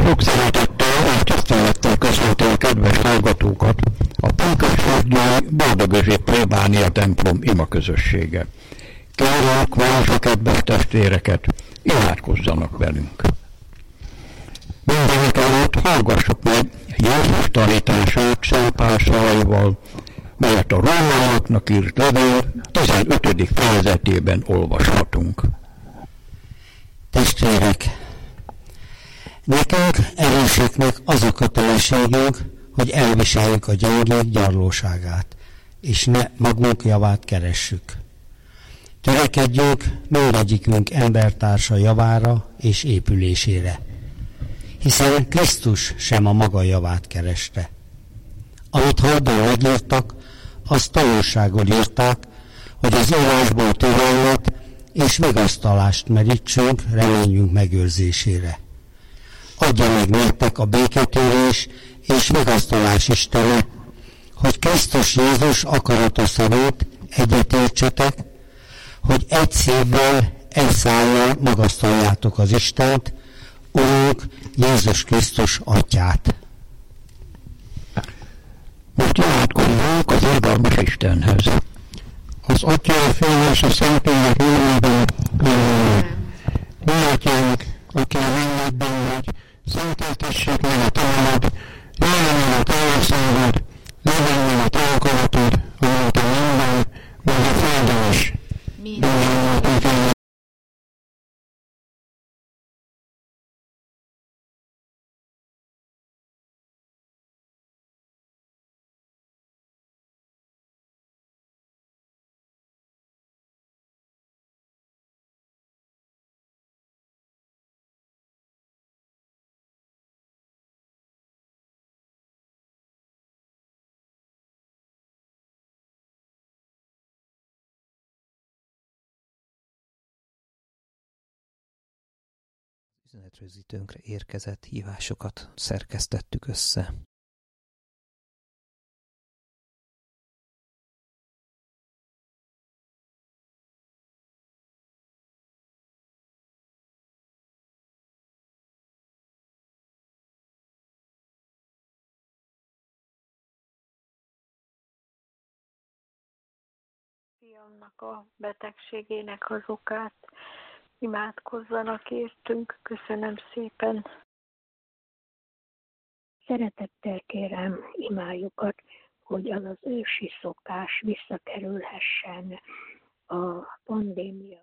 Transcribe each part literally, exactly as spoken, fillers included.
Sok szeretettel és tisztelettel köszöntöm a kedves hallgatókat, a Pünkösdgyőri Boldogözség plébánia templom imaközössége. Kérünk vallások kedves testvéreket, imádkozzanak velünk. Mindenek előtt hallgassuk meg Jézus tanítását Szent Pál szavaival, melyet a rómaiaknak írt levél tizenötödik fejezetében olvashatunk. Testvérek, nekünk erőseknek az a kötelességünk, hogy elviseljük a gyengék gyarlóságát, és ne magunk javát keressük. Törekedjünk mindegyikünk embertársa javára és épülésére, hiszen Krisztus sem a maga javát kereste. Amit Hordon megírtak, azt tanulságul írták, hogy az írásból türelmet és vigasztalást merítsünk reményünk megőrzésére. Adja meg nektek a béketérés és vigasztalás Istene, hogy Krisztus Jézus akarata szerint egyetértsetek, hogy egy szívvel, egy szállal magasztaljátok az Istent, Urunk Jézus Krisztus Atyát. Most imádkozzunk az irgalmas Istenhez. Az Atya, a Fiú és a Szentlélek nevében. Mi Atyánk, aki a mennyekben vagy, szenteltessék meg a te neved, jöjjön el a te országod, legyen meg a te akaratod, amint a mennyben, meg a földön is. Minden üzenetrögzítőnkre érkezett hívásokat szerkesztettük össze. Fiamnak a betegségének az okát imádkozzanak értünk. Köszönöm szépen. Szeretettel kérem imájukat, hogy az az ősi szokás visszakerülhessen a pandémia.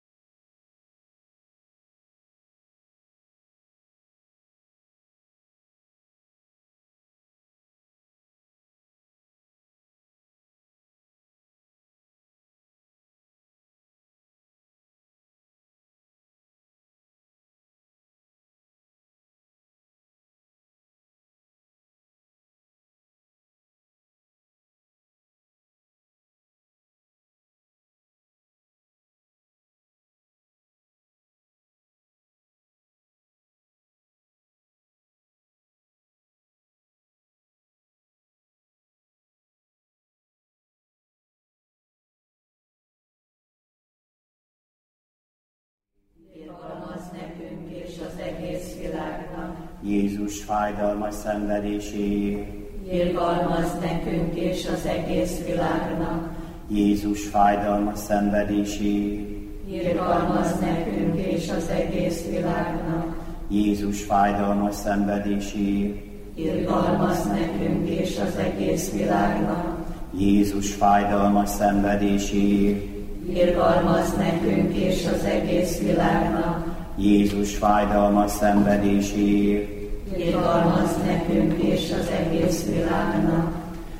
Irgalmazz nekünk és az egész világnak. Jézus fájdalmas szenvedéséért. Irgalmazz nekünk és az egész világnak. Jézus fájdalmas szenvedéséért. Irgalmazz nekünk és az egész világnak. Jézus fájdalmas szenvedéséért. Irgalmazz nekünk és az egész világnak. Jézus fájdalmas szenvedéséért. Irgalmazz nekünk és az egész világnak. Jézus fájdalmas szenvedéséért. Irgalmazz nekünk és az egész világnak.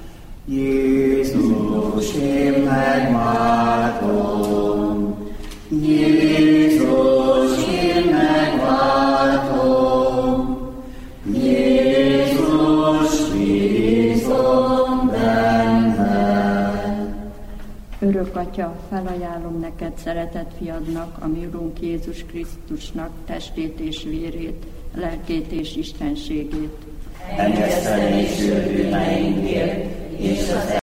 Jézus, én megváltom. Jézus, én megváltom. Jézus, bízom benned. Örök Atya, felajánlom neked szeretett fiadnak, a mi Urunk Jézus Krisztusnak testét és vérét, lelkét és istenségét. Engesztelésű bűneinkért és az